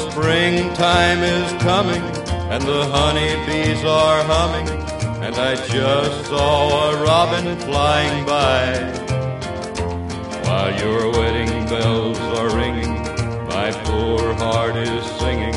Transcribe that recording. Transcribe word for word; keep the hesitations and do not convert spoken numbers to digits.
springtime is coming, and the honeybees are humming, and I just saw a robin flying by. While your wedding bells are ringing, my poor heart is singing,